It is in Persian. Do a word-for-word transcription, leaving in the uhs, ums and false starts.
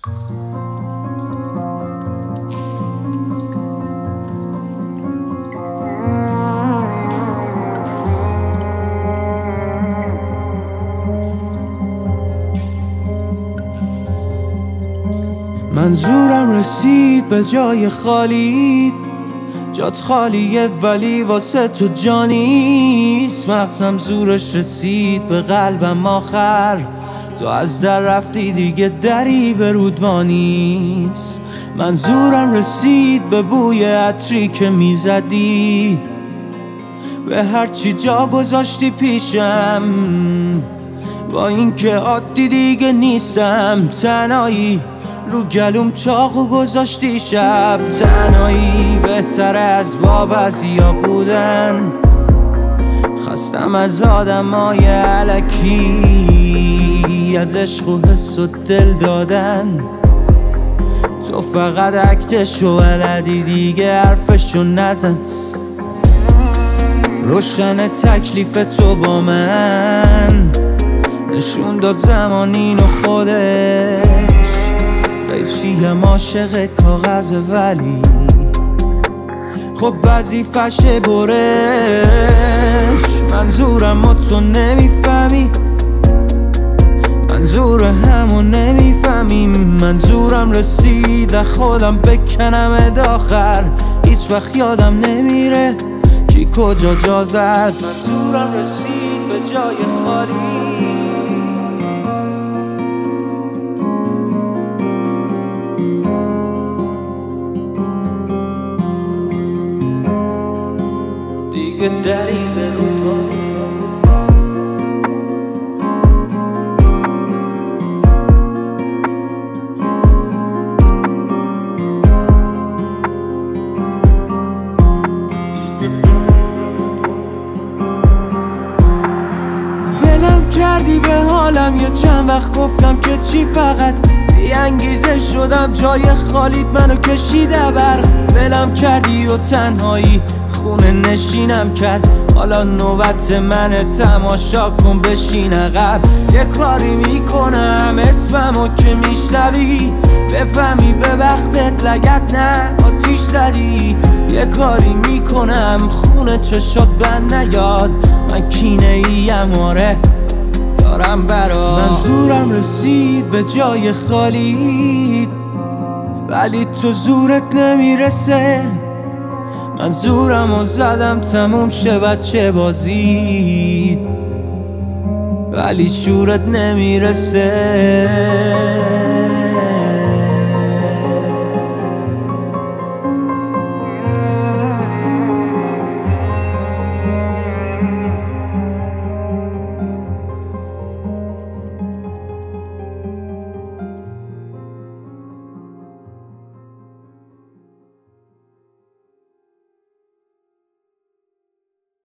منظورم رسید به جای خالی، جات خالیه ولی واسه تو جانیست. مغزم زورش رسید به قلبم آخر، تو از در رفتی دیگه دری به رودوانیست. منظورم رسید به بوی عطری که میزدی، به هرچی جا گذاشتی پیشم، با این که عادی دیگه نیستم. تنهایی رو گلوم چاقو گذاشتی شب، تنهایی بهتره از بابزیا بودن. خستم از آدمای الکی، از عشق و حس و دل دادن. تو فقط اکتشو بلدی دیگه حرفشو نزن. روشن تکلیف تو با من، نشون داد زمان اینو خودش. قیچیم عاشق کاغذ ولی خب وظیفشه برش. منظورم و تو نمیفهمی، منظور همو نمیفهمیم. منظورم رسید خودم بکنم داخر، هیچ وقت یادم نمیره کی کجا جا زد. منظورم رسید به جای خالی، دیگه دری به رودوانی. ولم کردی به حالم یه چند وقت گفتم که چی، فقط بی انگیزه شدم جای خالیت منو کشیده بر. ولم کردی و تنهایی خونه نشینم کرد، حالا نوبت منه تماشا کن بشین عقب. یه کاری میکنم اسممو که میشنوی، بفهمی به وقتت لگت نه آتیش زدی. یه کاری میکنم خونه چشات بند نیاد، من کینه ایم آره دارم برات. منظورم رسید به جای خالی ولی تو زورت نمیرسه. منظورم رو زدم تموم شه بچه بازی، ولی شورت نمیرسه.